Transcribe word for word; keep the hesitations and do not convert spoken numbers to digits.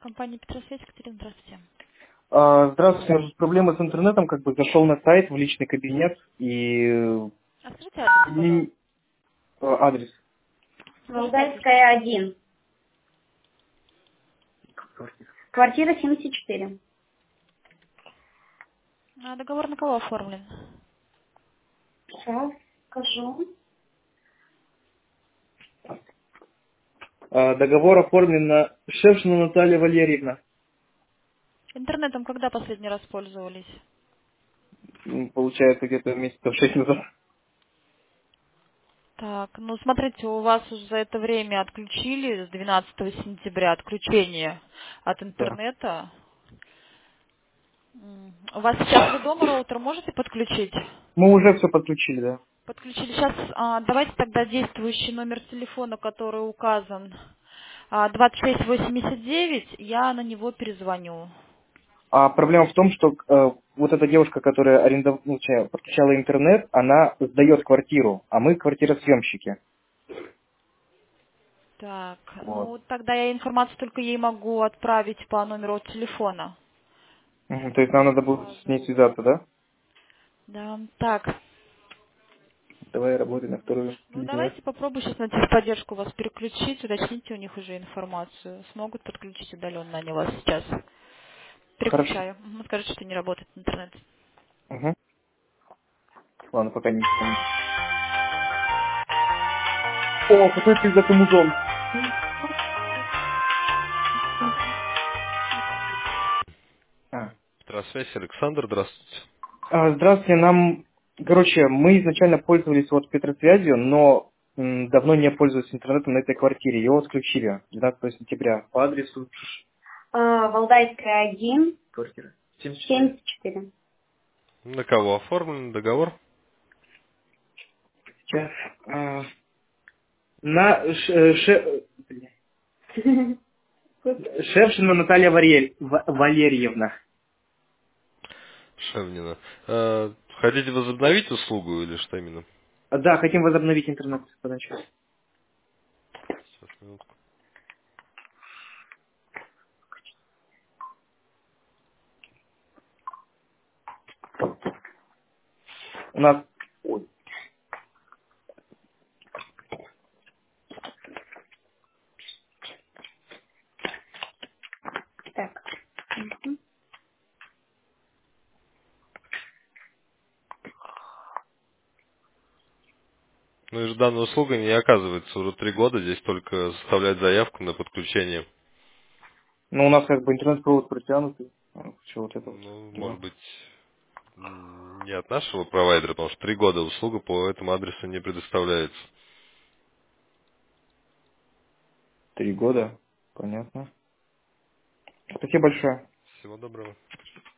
Компания Петросвет, Екатерина, здравствуйте. А, Здравствуйте, у нас проблема с интернетом, как бы зашел на сайт в личный кабинет и, А скажите адрес, пожалуйста. и э, адрес. Скажите адрес. Валдайская, один. Квартира семьдесят четыре. А договор на кого оформлен? Сейчас скажу. А, Договор оформлен на Шевшину Наталья Валерьевна. Интернетом когда последний раз пользовались? М, Получается, где-то месяцев шесть назад. Так, ну смотрите, у вас уже за это время отключили с двенадцатого сентября отключение от Да. интернета. М, У вас сейчас вы дома роутер можете подключить? Мы уже все подключили, да. Подключили. Сейчас а, давайте тогда действующий номер телефона, который указан, а, двадцать шесть восемьдесят девять, я на него перезвоню. А проблема в том, что э, вот эта девушка, которая арендов... ну, точнее, подключала интернет, она сдает квартиру, а мы квартиросъемщики. Так, Вот. ну тогда я информацию только ей могу отправить по номеру телефона, Мгм. То есть нам который надо будет с ней указан. связаться, да? Да, так, Давай работай на вторую ну линию. давайте попробую сейчас на техподдержку вас переключить, уточните у них уже информацию. Смогут подключить удаленно они вас сейчас. Хорошо. Переключаю. Мгм, скажите, что не работает интернет. Угу. Ладно, пока не помню. О, посмотрите за музон. А. Здравствуйте, Александр, здравствуйте. А, Здравствуйте, нам, короче, мы изначально пользовались вот Петросвязью, но м, давно не пользовались интернетом на этой квартире. Его отключили двенадцатого сентября по адресу А, Валдайская, один. квартиры. семьдесят четыре. семьдесят четыре. На кого оформлен договор? Сейчас. А, на Ш- э, Ше- Шевшина Наталья Варель- Ва- Валерьевна. Шевнина. Э, хотите возобновить услугу или что именно? А, Да, хотим возобновить интернет подачу. Сейчас, минутку. У нас Так. Мгм. Ну и же данная услуга не оказывается уже три года, здесь только составлять заявку на подключение. Ну, у нас как бы интернет-провод протянутый. А, Все вот это вот Ну, может дела. быть, м, не от нашего провайдера, потому что три года услуга по этому адресу не предоставляется. Три года. Понятно. Спасибо большое. Всего доброго.